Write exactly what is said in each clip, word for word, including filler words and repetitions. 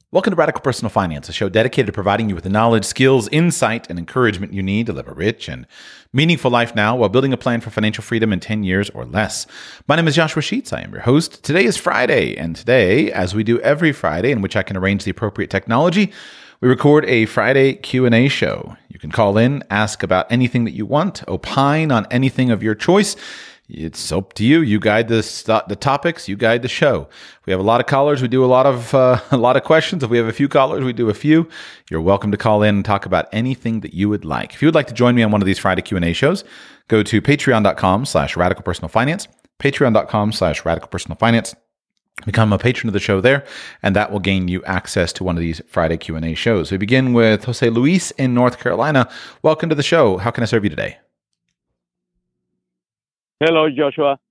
Welcome to Radical Personal Finance, a show dedicated to providing you with the knowledge, skills, insight, and encouragement you need to live a rich and meaningful life now while building a plan for financial freedom in ten years or less. My name is Joshua Sheets. I am your host. Today is Friday, and today, as we do every Friday in which I can arrange the appropriate technology, we record a Friday Q and A show. You can call in, ask about anything that you want, opine on anything of your choice. It's up to you. You guide the the topics. You guide the show. We have a lot of callers. We do a lot of uh, a lot of questions. If we have a few callers, we do a few. You're welcome to call in and talk about anything that you would like. If you would like to join me on one of these Friday Q and A shows, go to patreon.com slash radical personal finance. Patreon.com slash radical personal finance. Become a patron of the show there, and that will gain you access to one of these Friday Q and A shows. We begin with Jose Luis in North Carolina. Welcome to the show. How can I serve you today? Hello, Joshua.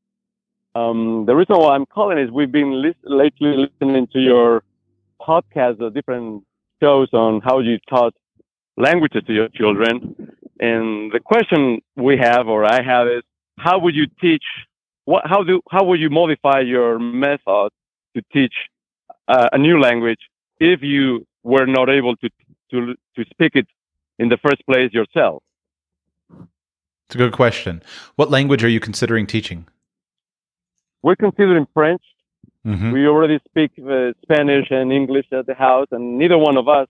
Um, the reason why I'm calling is we've been lis- lately listening to your podcast, the different shows on how you taught languages to your children. And the question we have, or I have, is how would you teach, what, how do, how would you modify your method to teach uh, a new language if you were not able to, to, to speak it in the first place yourself? It's a good question. What language are you considering teaching? We're considering French. Mm-hmm. We already speak uh, Spanish and English at the house, and neither one of us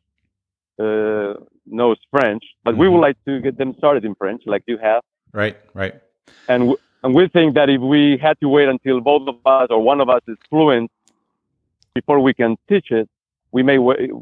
uh, knows French. But mm-hmm. we would like to get them started in French, like you have. Right, right. And w- and we think that if we had to wait until both of us or one of us is fluent before we can teach it, we may wa-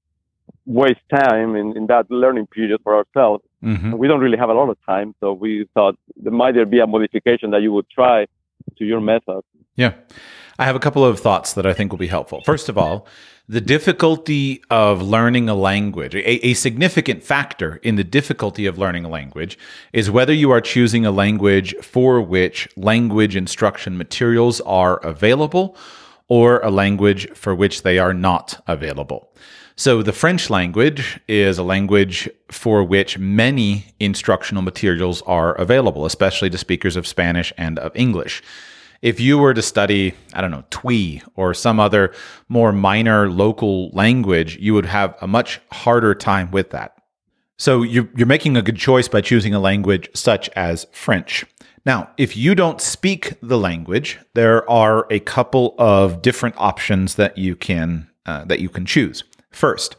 waste time in, in that learning period for ourselves. Mm-hmm. We don't really have a lot of time, so we thought there might there be a modification that you would try to your method. Yeah. I have a couple of thoughts that I think will be helpful. First of all, the difficulty of learning a language, a, a significant factor in the difficulty of learning a language is whether you are choosing a language for which language instruction materials are available or a language for which they are not available. So the French language is a language for which many instructional materials are available, especially to speakers of Spanish and of English. If you were to study, I don't know, Twi or some other more minor local language, you would have a much harder time with that. So you're, you're making a good choice by choosing a language such as French. Now, if you don't speak the language, there are a couple of different options that you can uh, that you can choose. First,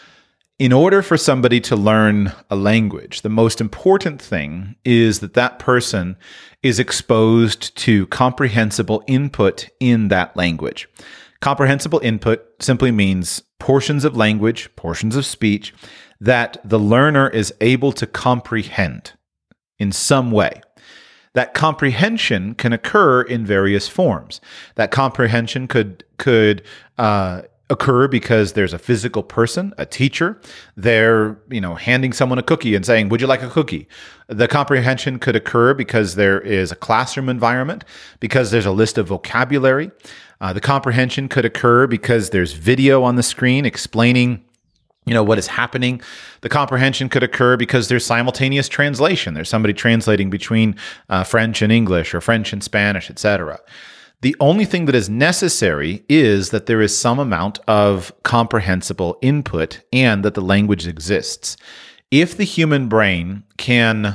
in order for somebody to learn a language, the most important thing is that that person is exposed to comprehensible input in that language. Comprehensible input simply means portions of language, portions of speech that the learner is able to comprehend in some way. That comprehension can occur in various forms. That comprehension could could uh, occur because there's a physical person, a teacher. They're, you know, handing someone a cookie and saying, "Would you like a cookie?" The comprehension could occur because there is a classroom environment, because there's a list of vocabulary. Uh, the comprehension could occur because there's video on the screen explaining, you know, what is happening. The comprehension could occur because there's simultaneous translation. There's somebody translating between uh, French and English or French and Spanish, et cetera. The only thing that is necessary is that there is some amount of comprehensible input and that the language exists. If the human brain can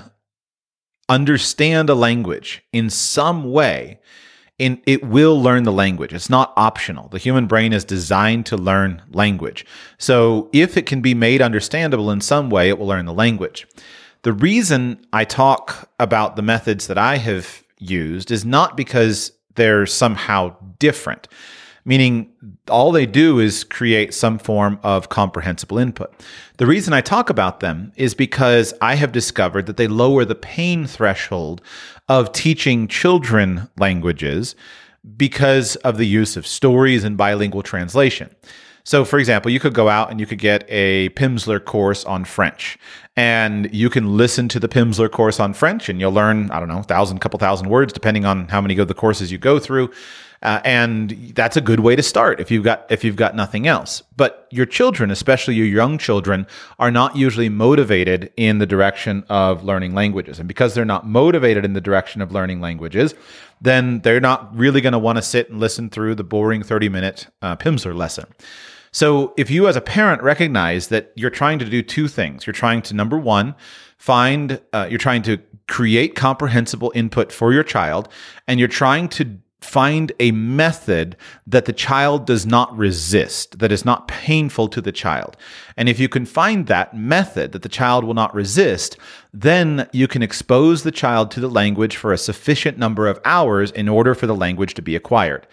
understand a language in some way, in, it will learn the language. It's not optional. The human brain is designed to learn language. So if it can be made understandable in some way, it will learn the language. The reason I talk about the methods that I have used is not because they're somehow different, meaning all they do is create some form of comprehensible input. The reason I talk about them is because I have discovered that they lower the pain threshold of teaching children languages because of the use of stories and bilingual translation. So, for example, you could go out and you could get a Pimsleur course on French, and you can listen to the Pimsleur course on French, and you'll learn, I don't know, a thousand, couple thousand words, depending on how many of the courses you go through. Uh, and that's a good way to start if you've got if you've got nothing else. But your children, especially your young children, are not usually motivated in the direction of learning languages. And because they're not motivated in the direction of learning languages, then they're not really going to want to sit and listen through the boring thirty-minute uh, Pimsleur lesson. So if you as a parent recognize that you're trying to do two things, you're trying to, number one, find, uh, you're trying to create comprehensible input for your child, and you're trying to find a method that the child does not resist, that is not painful to the child. And if you can find that method that the child will not resist, then you can expose the child to the language for a sufficient number of hours in order for the language to be acquired.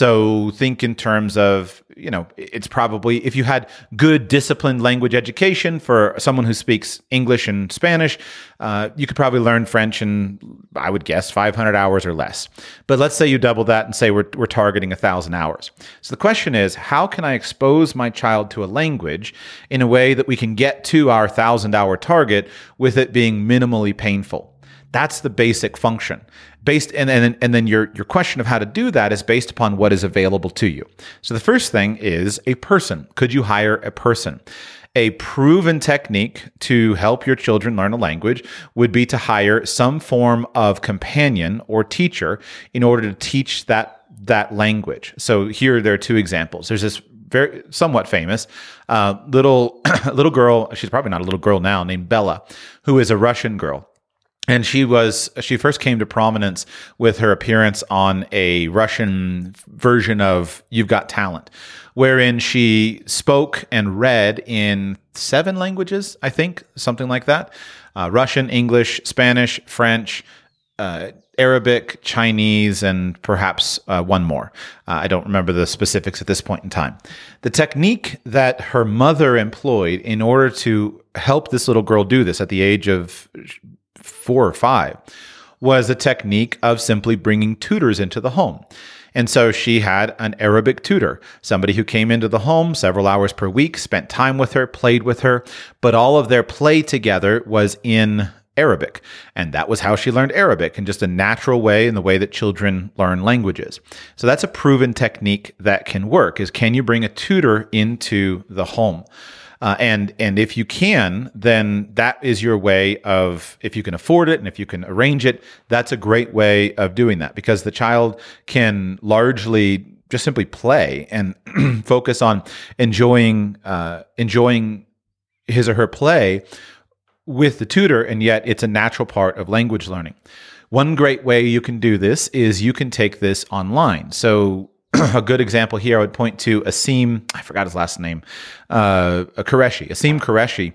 So think in terms of, you know, it's probably, if you had good disciplined language education for someone who speaks English and Spanish, uh, you could probably learn French in, I would guess, five hundred hours or less. But let's say you double that and say we're, we're targeting one thousand hours. So the question is, how can I expose my child to a language in a way that we can get to our one thousand hour target with it being minimally painful? That's the basic function. Based and and, and then your, your question of how to do that is based upon what is available to you. So the first thing is a person. Could you hire a person? A proven technique to help your children learn a language would be to hire some form of companion or teacher in order to teach that that language. So here there are two examples. There's this very somewhat famous uh, little little girl. She's probably not a little girl now, named Bella, who is a Russian girl. And she was, she first came to prominence with her appearance on a Russian version of You've Got Talent, wherein she spoke and read in seven languages, I think, something like that. Uh, Russian, English, Spanish, French, uh, Arabic, Chinese, and perhaps uh, one more. Uh, I don't remember the specifics at this point in time. The technique that her mother employed in order to help this little girl do this at the age of four or five was a technique of simply bringing tutors into the home. And so she had an Arabic tutor, somebody who came into the home several hours per week, spent time with her, played with her, but all of their play together was in Arabic. And that was how she learned Arabic, in just a natural way, in the way that children learn languages. So that's a proven technique that can work, is can you bring a tutor into the home? Uh, and and if you can, then that is your way of, if you can afford it and if you can arrange it, that's a great way of doing that, because the child can largely just simply play and focus on enjoying uh, enjoying his or her play with the tutor, and yet it's a natural part of language learning. One great way you can do this is you can take this online. So a good example here, I would point to Asim, I forgot his last name, uh, Qureshi, Asim Qureshi,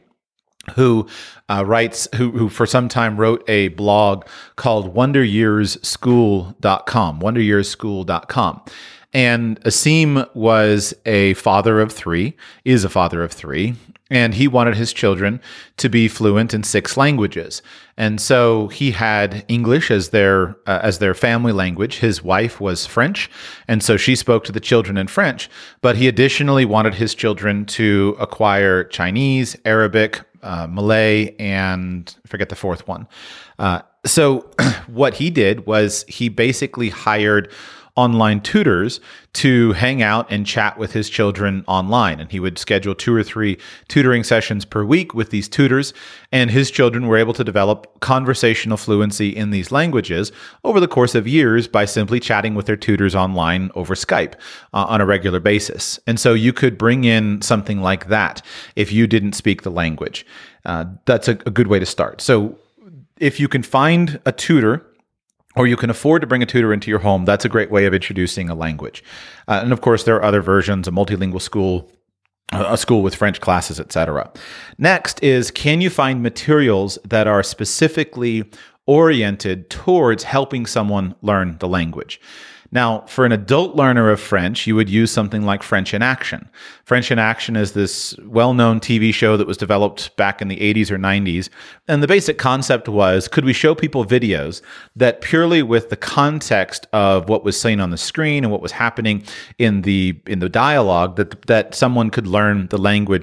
who uh, writes, who, who for some time wrote a blog called wonder years school dot com, wonder years school dot com. And Asim was a father of three, is a father of three, and he wanted his children to be fluent in six languages. And so he had English as their uh, as their family language. His wife was French, and so she spoke to the children in French. But he additionally wanted his children to acquire Chinese, Arabic, uh, Malay, and I forget the fourth one. Uh, so what he did was he basically hired online tutors to hang out and chat with his children online. And he would schedule two or three tutoring sessions per week with these tutors, and his children were able to develop conversational fluency in these languages over the course of years by simply chatting with their tutors online over Skype uh, on a regular basis. And so you could bring in something like that if you didn't speak the language. Uh, that's a, a good way to start. So if you can find a tutor, or you can afford to bring a tutor into your home, that's a great way of introducing a language. Uh, and of course, there are other versions, a multilingual school, a school with French classes, et cetera. Next is, can you find materials that are specifically oriented towards helping someone learn the language? Now, for an adult learner of French, you would use something like French in Action. French in Action is this well-known T V show that was developed back in the eighties or nineties. And the basic concept was, could we show people videos that purely with the context of what was seen on the screen and what was happening in the in the dialogue, that that someone could learn the language with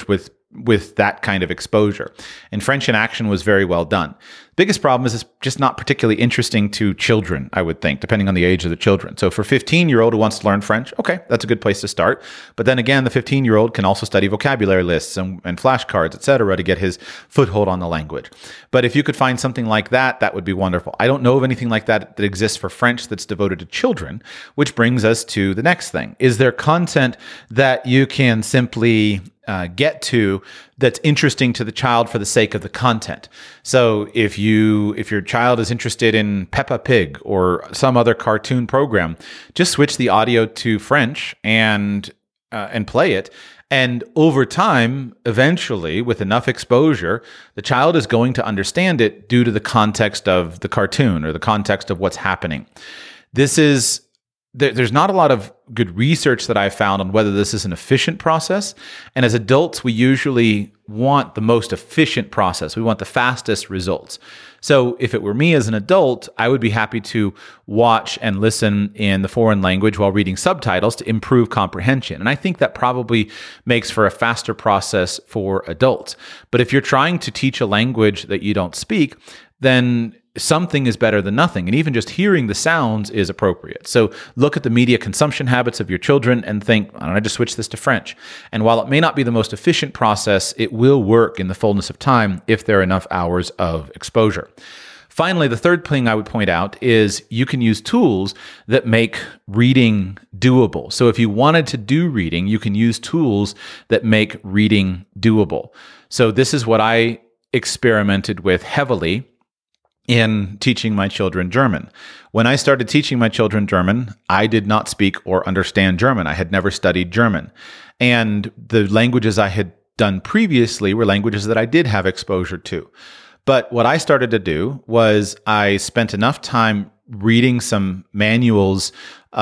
with that kind of exposure. And French in Action was very well done. Biggest problem is it's just not particularly interesting to children, I would think, depending on the age of the children. So for a fifteen-year-old who wants to learn French, okay, that's a good place to start. But then again, the fifteen-year-old can also study vocabulary lists and, and flashcards, et cetera, to get his foothold on the language. But if you could find something like that, that would be wonderful. I don't know of anything like that that exists for French that's devoted to children, which brings us to the next thing. Is there content that you can simply Uh, get to that's interesting to the child for the sake of the content? So if you if your child is interested in Peppa Pig or some other cartoon program, just switch the audio to French and uh, and play it. And over time, eventually, with enough exposure, the child is going to understand it due to the context of the cartoon or the context of what's happening. This is There's not a lot of good research that I've found on whether this is an efficient process. And as adults, we usually want the most efficient process. We want the fastest results. So if it were me as an adult, I would be happy to watch and listen in the foreign language while reading subtitles to improve comprehension. And I think that probably makes for a faster process for adults. But if you're trying to teach a language that you don't speak, then something is better than nothing. And even just hearing the sounds is appropriate. So look at the media consumption habits of your children and think, why don't I just switch this to French? And while it may not be the most efficient process, it will work in the fullness of time if there are enough hours of exposure. Finally, the third thing I would point out is you can use tools that make reading doable. So if you wanted to do reading, you can use tools that make reading doable. So this is what I experimented with heavily in teaching my children German. When I started teaching my children German, I did not speak or understand German. I had never studied German. And the languages I had done previously were languages that I did have exposure to. But what I started to do was I spent enough time reading some manuals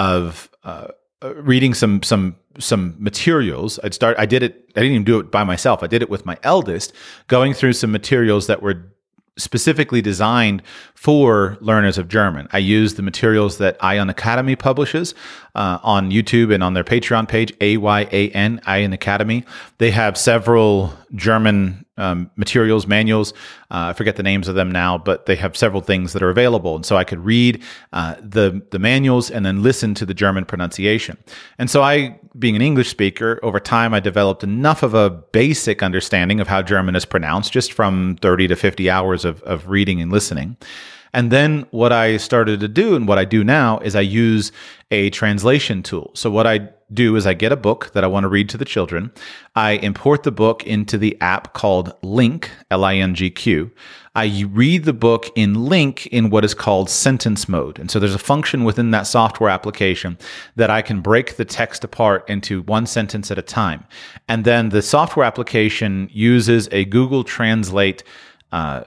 of uh, reading some some some materials. I'd start I did it I didn't even do it by myself. I did it with my eldest, going through some materials that were specifically designed for learners of German. I use the materials that Ayan Academy publishes uh, on YouTube and on their Patreon page, A Y A N, Ayan Academy. They have several German um, materials, manuals. Uh, I forget the names of them now, but they have several things that are available. And so I could read uh, the, the manuals and then listen to the German pronunciation. And so I, being an English speaker, over time I developed enough of a basic understanding of how German is pronounced just from thirty to fifty hours of, of reading and listening. And then what I started to do and what I do now is I use a translation tool. So what I do is I get a book that I want to read to the children. I import the book into the app called Link, L I N G Q. I read the book in Link in what is called sentence mode. And so there's a function within that software application that I can break the text apart into one sentence at a time. And then the software application uses a Google Translate uh,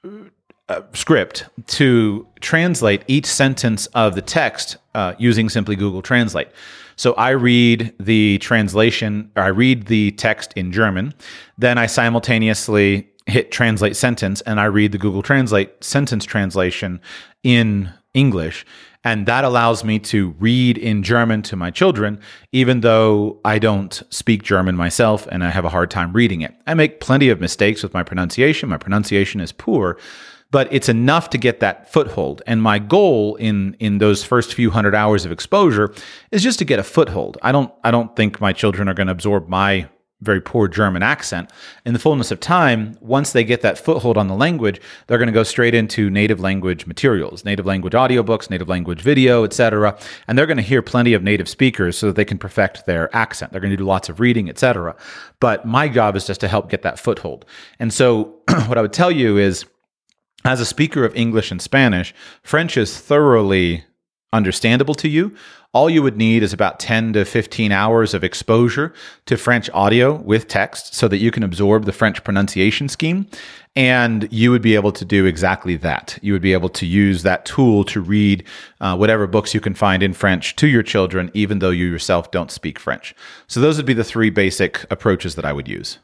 Uh, script to translate each sentence of the text uh, using simply Google Translate. So I read the translation, or I read the text in German, then I simultaneously hit translate sentence and I read the Google Translate sentence translation in English. And that allows me to read in German to my children, even though I don't speak German myself and I have a hard time reading it. I make plenty of mistakes with my pronunciation. My pronunciation is poor, but it's enough to get that foothold. And my goal in in those first few hundred hours of exposure is just to get a foothold. I don't I don't think my children are going to absorb my very poor German accent. In the fullness of time, once they get that foothold on the language, they're going to go straight into native language materials, native language audiobooks, native language video, et cetera. And they're going to hear plenty of native speakers so that they can perfect their accent. They're going to do lots of reading, et cetera. But my job is just to help get that foothold. And so what I would tell you is, as a speaker of English and Spanish, French is thoroughly understandable to you. All you would need is about ten to fifteen hours of exposure to French audio with text so that you can absorb the French pronunciation scheme. And you would be able to do exactly that. You would be able to use that tool to read uh, whatever books you can find in French to your children, even though you yourself don't speak French. So those would be the three basic approaches that I would use.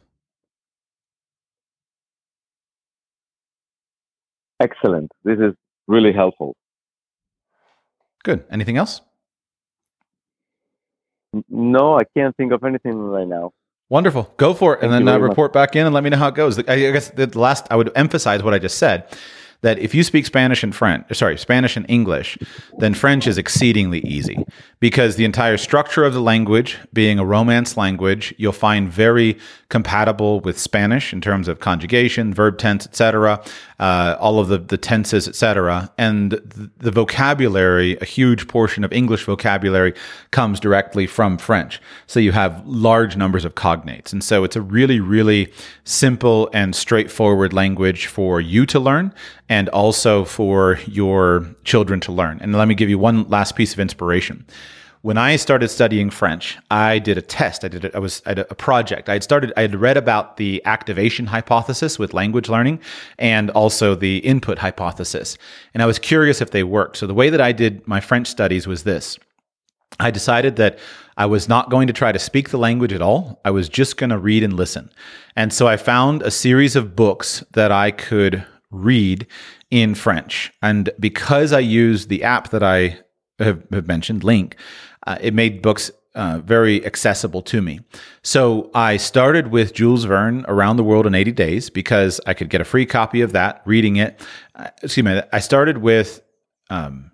Excellent. This is really helpful. Good. Anything else? No, I can't think of anything right now. Wonderful. Go for it. Thank and you then uh, very much. report back in and let me know how it goes. I I guess the last, I would emphasize what I just said, that if you speak Spanish and French, sorry, Spanish and English, then French is exceedingly easy because the entire structure of the language being a Romance language, you'll find very compatible with Spanish in terms of conjugation, verb tense, et cetera, uh, all of the, the tenses, et cetera. And the, the vocabulary, a huge portion of English vocabulary comes directly from French. So you have large numbers of cognates. And so it's a really, really simple and straightforward language for you to learn and also for your children to learn. And let me give you one last piece of inspiration. When I started studying French, I did a test. I did a, I was I did a project. I had started. I had read about the activation hypothesis with language learning, and also the input hypothesis. And I was curious if they worked. So the way that I did my French studies was this: I decided that I was not going to try to speak the language at all. I was just going to read and listen. And so I found a series of books that I could read in French. And because I used the app that I have, have mentioned, Link, uh, it made books uh, very accessible to me. So I started with Jules Verne, Around the World in eighty days, because I could get a free copy of that, reading it. Uh, excuse me. I started with um,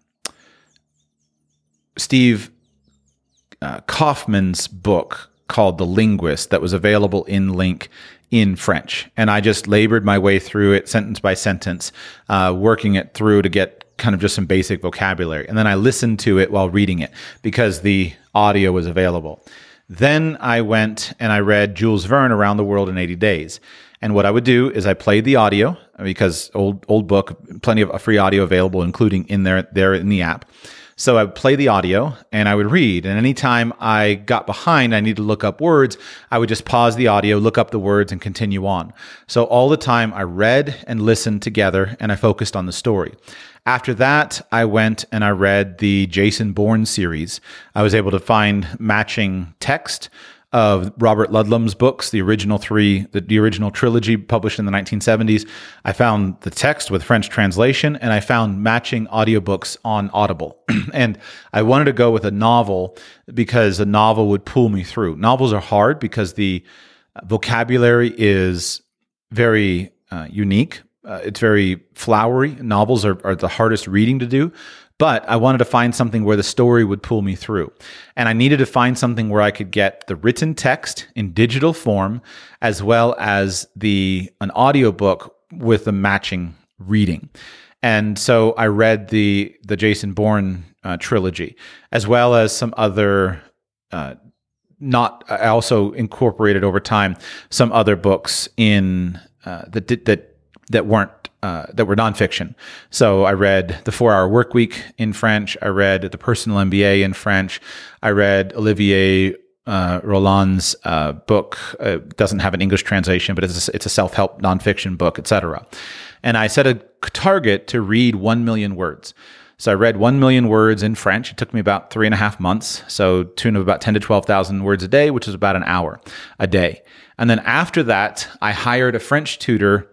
Steve uh, Kaufman's book called The Linguist that was available in Link in French. And I just labored my way through it sentence by sentence, uh, working it through to get kind of just some basic vocabulary. And then I listened to it while reading it because the audio was available. Then I went and I read Jules Verne, Around the World in eighty days. And what I would do is I played the audio because old old book, plenty of free audio available, including in there, there in the app. So I would play the audio and I would read. And anytime I got behind, I needed to look up words, I would just pause the audio, look up the words, and continue on. So all the time I read and listened together and I focused on the story. After that, I went and I read the Jason Bourne series. I was able to find matching text of Robert Ludlum's books, the original three, the, the original trilogy published in the nineteen seventies. I found the text with French translation, and I found matching audiobooks on Audible. And I wanted to go with a novel because a novel would pull me through. Novels are hard because the vocabulary is very uh, unique. Uh, it's very flowery. Novels are, are the hardest reading to do. But I wanted to find something where the story would pull me through. And I needed to find something where I could get the written text in digital form, as well as the an audiobook with a matching reading. And so I read the the Jason Bourne uh, trilogy, as well as some other uh, not. I also incorporated over time some other books in uh, that did, that that weren't. Uh, that were nonfiction. So I read The four-Hour Workweek in French. I read The Personal M B A in French. I read Olivier uh, Roland's uh, book. Uh, doesn't have an English translation, but it's a, it's a self-help nonfiction book, et cetera. And I set a target to read one million words. So I read one million words in French. It took me about three and a half months. So tune of about ten to twelve thousand words a day, which is about an hour a day. And then after that, I hired a French tutor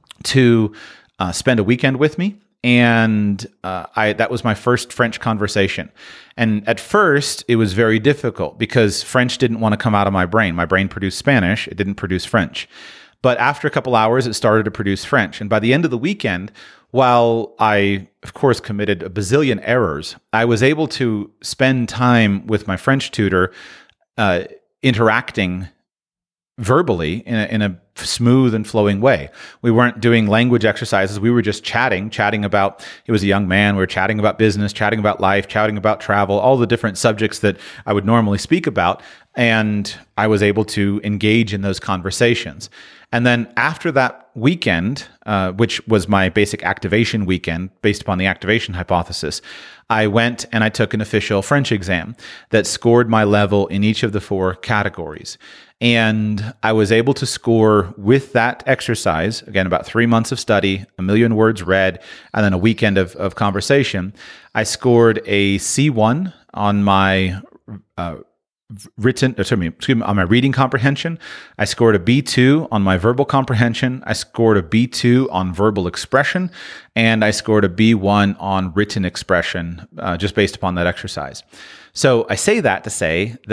to Uh, spend a weekend with me, and uh, I that was my first French conversation. And at first, it was very difficult because French didn't want to come out of my brain. My brain produced Spanish; it didn't produce French. But after a couple hours, it started to produce French. And by the end of the weekend, while I, of course, committed a bazillion errors, I was able to spend time with my French tutor, uh, interacting verbally in a, in a smooth and flowing way. We weren't doing language exercises. We were just chatting, chatting about, he was a young man. We were chatting about business, chatting about life, chatting about travel, all the different subjects that I would normally speak about. And I was able to engage in those conversations. And then after that weekend, uh, which was my basic activation weekend based upon the activation hypothesis, I went and I took an official French exam that scored my level in each of the four categories. And I was able to score with that exercise, again, about three months of study, a million words read, and then a weekend of, of conversation. I scored a C one on my uh, written, excuse me, excuse me, on my reading comprehension. I scored a B two on my verbal comprehension. I scored a B two on verbal expression, and I scored a B one on written expression, uh, just based upon that exercise. So I say that to say that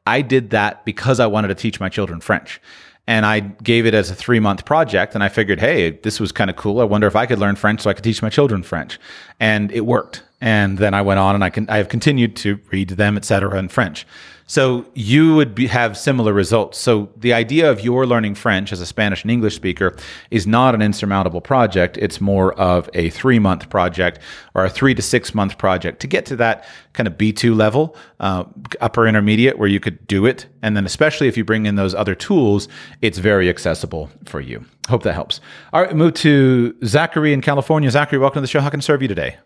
I did that because I wanted to teach my children French. And I gave it as a three month project. And I figured, hey, this was kind of cool. I wonder if I could learn French so I could teach my children French. And it worked. And then I went on and I can I have continued to read to them, et cetera, in French. So you would be, have similar results. So the idea of your learning French as a Spanish and English speaker is not an insurmountable project. It's more of a three-month project or a three to six-month project to get to that kind of B two level, uh, upper intermediate, where you could do it. And then especially if you bring in those other tools, it's very accessible for you. Hope that helps. All right, move to Zachary in California. Zachary, welcome to the show. How can I serve you today?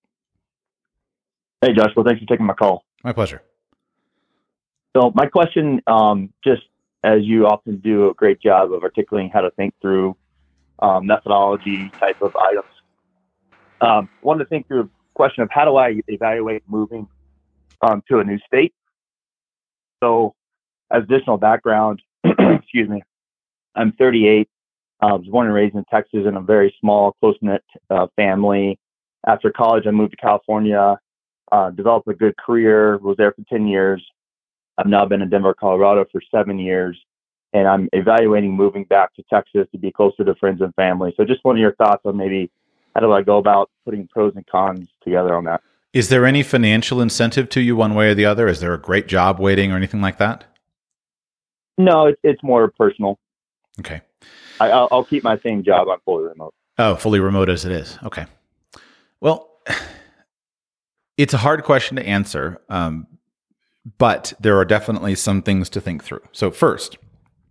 Hey, Josh. Well, thanks for taking my call. My pleasure. So my question, um, just as you often do a great job of articulating how to think through um, methodology type of items, um, wanted to think through a question of how do I evaluate moving um, to a new state? So as additional background, excuse me, I'm thirty-eight. I was born and raised in Texas in a very small, close-knit uh, family. After college, I moved to California, uh, developed a good career, was there for ten years. I've now been in Denver, Colorado for seven years, and I'm evaluating moving back to Texas to be closer to friends and family. So just one of your thoughts on maybe how do I go about putting pros and cons together on that? Is there any financial incentive to you one way or the other? Is there a great job waiting or anything like that? No, it's, it's more personal. Okay. I, I'll, I'll keep my same job. I'm fully remote. Oh, fully remote as it is. Okay. Well, it's a hard question to answer. Um, But there are definitely some things to think through. So first,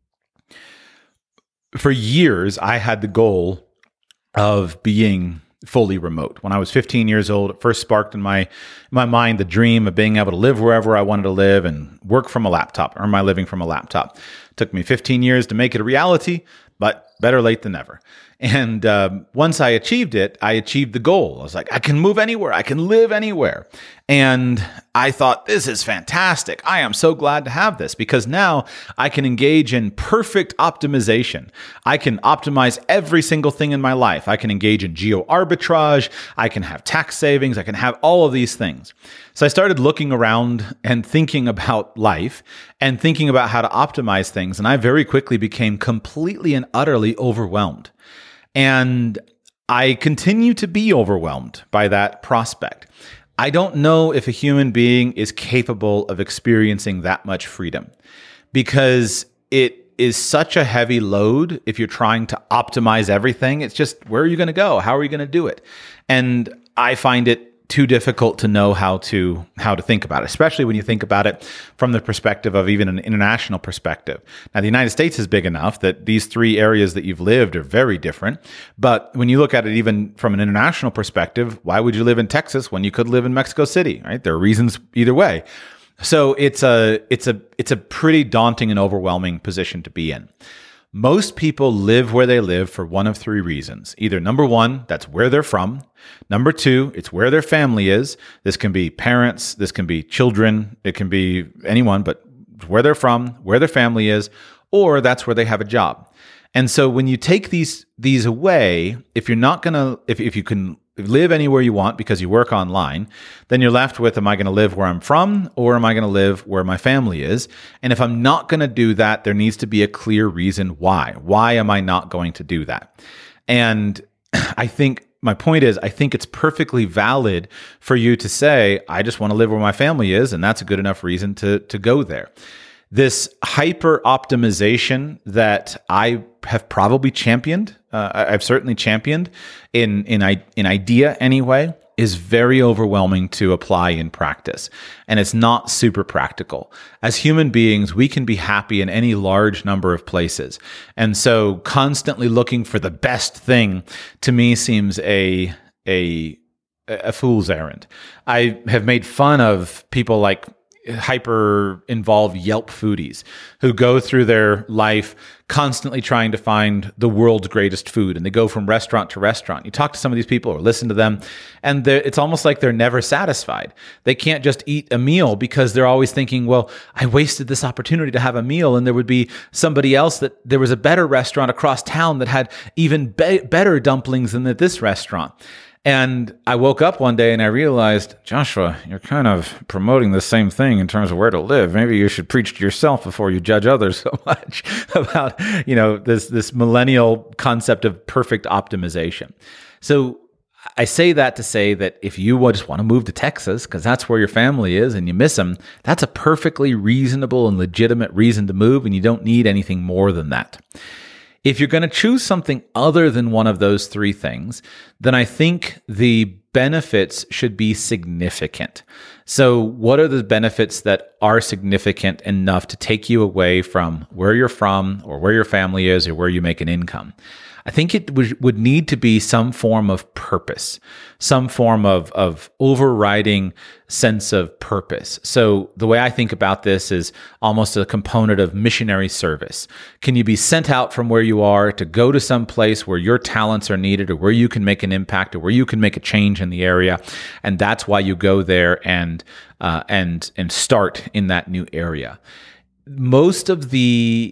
for years, I had the goal of being fully remote. When I was fifteen years old, it first sparked in my my mind the dream of being able to live wherever I wanted to live and work from a laptop, earn my living from a laptop. It took me fifteen years to make it a reality, but better late than never. And um, once I achieved it, I achieved the goal. I was like, I can move anywhere. I can live anywhere. And I thought, this is fantastic. I am so glad to have this because now I can engage in perfect optimization. I can optimize every single thing in my life. I can engage in geo arbitrage. I can have tax savings. I can have all of these things. So I started looking around and thinking about life and thinking about how to optimize things. And I very quickly became completely and utterly overwhelmed. And I continue to be overwhelmed by that prospect. I don't know if a human being is capable of experiencing that much freedom because it is such a heavy load if you're trying to optimize everything. It's just, where are you going to go? How are you going to do it? And I find it too difficult to know how to how to think about it, especially when you think about it from the perspective of even an international perspective. Now, the United States is big enough that these three areas that you've lived are very different. But when you look at it even from an international perspective, why would you live in Texas when you could live in Mexico City, right? There are reasons either way. So it's a it's a it's a pretty daunting and overwhelming position to be in. Most people live where they live for one of three reasons. Either number one, that's where they're from. Number two, it's where their family is. This can be parents, this can be children, it can be anyone, but where they're from, where their family is, or that's where they have a job. And so when you take these these away, if you're not going to, if, if you can live anywhere you want because you work online, then you're left with, am I going to live where I'm from or am I going to live where my family is? And if I'm not going to do that, there needs to be a clear reason why. Why am I not going to do that? And I think my point is, I think it's perfectly valid for you to say, I just want to live where my family is, and that's a good enough reason to, to go there. This hyper optimization that I have probably championed, uh, I've certainly championed in in in idea anyway, is very overwhelming to apply in practice, and it's not super practical. As human beings, we can be happy in any large number of places, and so constantly looking for the best thing to me seems a a a fool's errand. I have made fun of people like hyper involved Yelp foodies who go through their life constantly trying to find the world's greatest food, and they go from restaurant to restaurant. You talk to some of these people or listen to them, and it's almost like they're never satisfied. They can't just eat a meal because they're always thinking, well, I wasted this opportunity to have a meal, and there would be somebody else that there was a better restaurant across town that had even be- better dumplings than at this restaurant. And I woke up one day and I realized, Joshua, you're kind of promoting the same thing in terms of where to live. Maybe you should preach to yourself before you judge others so much about, you know, this this millennial concept of perfect optimization. So I say that to say that if you just want to move to Texas because that's where your family is and you miss them, that's a perfectly reasonable and legitimate reason to move, and you don't need anything more than that. If you're going to choose something other than one of those three things, then I think the benefits should be significant. So what are the benefits that are significant enough to take you away from where you're from or where your family is or where you make an income? I think it would, would need to be some form of purpose, some form of, of overriding sense of purpose. So the way I think about this is almost a component of missionary service. Can you be sent out from where you are to go to some place where your talents are needed or where you can make an impact or where you can make a change in the area? And that's why you go there and uh, and and start in that new area. Most of the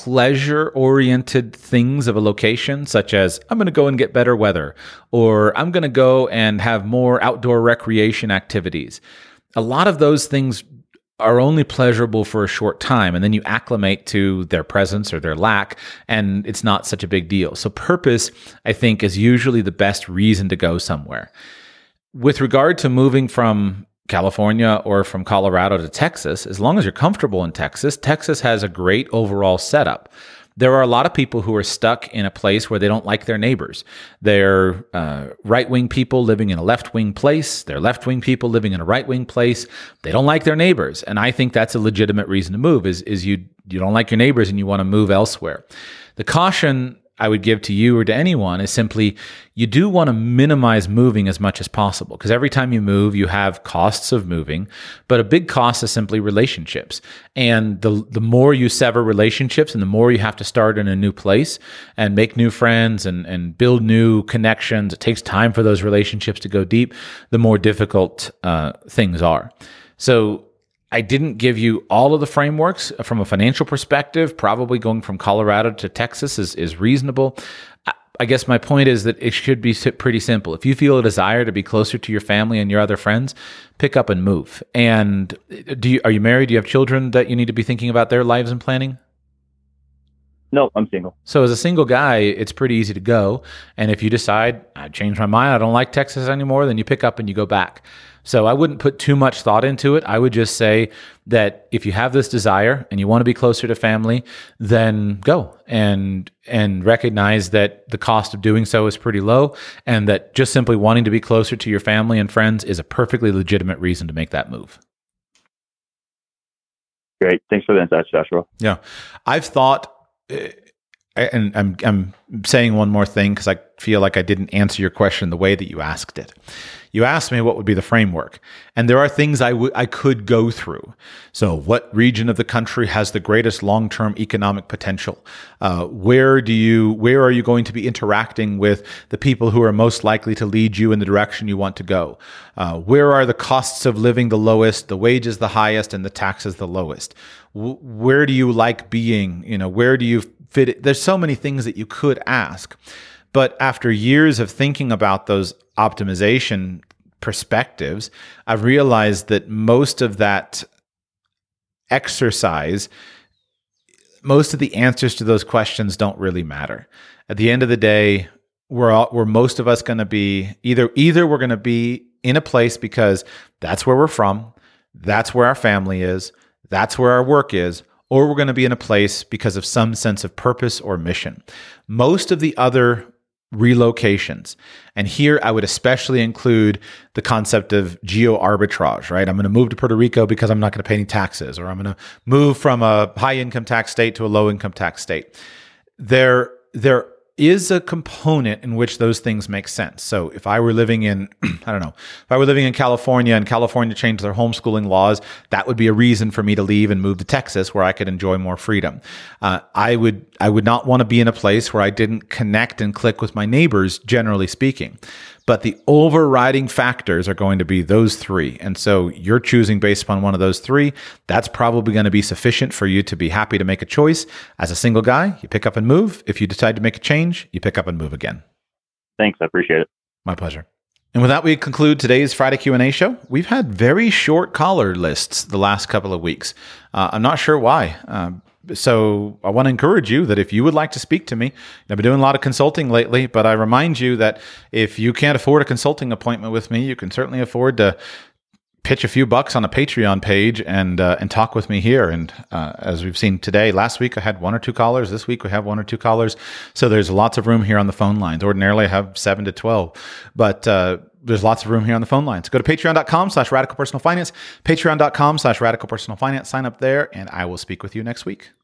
pleasure-oriented things of a location, such as I'm going to go and get better weather, or I'm going to go and have more outdoor recreation activities. A lot of those things are only pleasurable for a short time, and then you acclimate to their presence or their lack, and it's not such a big deal. So purpose, I think, is usually the best reason to go somewhere. With regard to moving from California or from Colorado to Texas, as long as you're comfortable in Texas, Texas has a great overall setup. There are a lot of people who are stuck in a place where they don't like their neighbors. They're uh, right-wing people living in a left-wing place. They're left-wing people living in a right-wing place. They don't like their neighbors. And I think that's a legitimate reason to move is, is you, you don't like your neighbors and you want to move elsewhere. The caution I would give to you or to anyone is simply you do want to minimize moving as much as possible, because every time you move, you have costs of moving, but a big cost is simply relationships. And the the more you sever relationships and the more you have to start in a new place and make new friends and, and build new connections, it takes time for those relationships to go deep, the more difficult uh, things are. So I didn't give you all of the frameworks from a financial perspective. Probably going from Colorado to Texas is, is reasonable. I guess my point is that it should be pretty simple. If you feel a desire to be closer to your family and your other friends, pick up and move. And do you, are you married? Do you have children that you need to be thinking about their lives and planning? No, I'm single. So as a single guy, it's pretty easy to go. And if you decide, I changed my mind, I don't like Texas anymore, then you pick up and you go back. So I wouldn't put too much thought into it. I would just say that if you have this desire and you want to be closer to family, then go and and recognize that the cost of doing so is pretty low, and that just simply wanting to be closer to your family and friends is a perfectly legitimate reason to make that move. Great. Thanks for the insights, Joshua. Yeah. I've thought, and I'm I'm saying one more thing because I feel like I didn't answer your question the way that you asked it. You asked me what would be the framework, and there are things I would I could go through. So, what region of the country has the greatest long-term economic potential? Uh, where do you where are you going to be interacting with the people who are most likely to lead you in the direction you want to go? Uh, where are the costs of living the lowest, the wages the highest, and the taxes the lowest? W- where do you like being? You know, where do you fit it? There's so many things that you could ask. But after years of thinking about those optimization perspectives, I've realized that most of that exercise, most of the answers to those questions don't really matter. At the end of the day, we're all, we're most of us going to be either either we're going to be in a place because that's where we're from, that's where our family is, that's where our work is, or we're going to be in a place because of some sense of purpose or mission. Most of the other relocations, and here I would especially include the concept of geo-arbitrage, right? I'm going to move to Puerto Rico because I'm not going to pay any taxes, or I'm going to move from a high-income tax state to a low-income tax state. There, there is a component in which those things make sense. So if I were living in, I don't know, if I were living in California and California changed their homeschooling laws, that would be a reason for me to leave and move to Texas where I could enjoy more freedom. Uh, I would I would not want to be in a place where I didn't connect and click with my neighbors, generally speaking. But the overriding factors are going to be those three. And so you're choosing based upon one of those three. That's probably going to be sufficient for you to be happy to make a choice. As a single guy, you pick up and move. If you decide to make a change, you pick up and move again. Thanks. I appreciate it. My pleasure. And with that, we conclude today's Friday Q and A show. We've had very short caller lists the last couple of weeks. Uh, I'm not sure why. Uh, so I want to encourage you that if you would like to speak to me, I've been doing a lot of consulting lately, but I remind you that if you can't afford a consulting appointment with me, you can certainly afford to pitch a few bucks on a Patreon page and uh, and talk with me here. And uh, as we've seen today, last week I had one or two callers. This week we have one or two callers. So there's lots of room here on the phone lines. Ordinarily I have seven to twelve, but uh, there's lots of room here on the phone lines. Go to patreon.com slash radical personal finance, patreon.com slash radical personal finance. Sign up there and I will speak with you next week.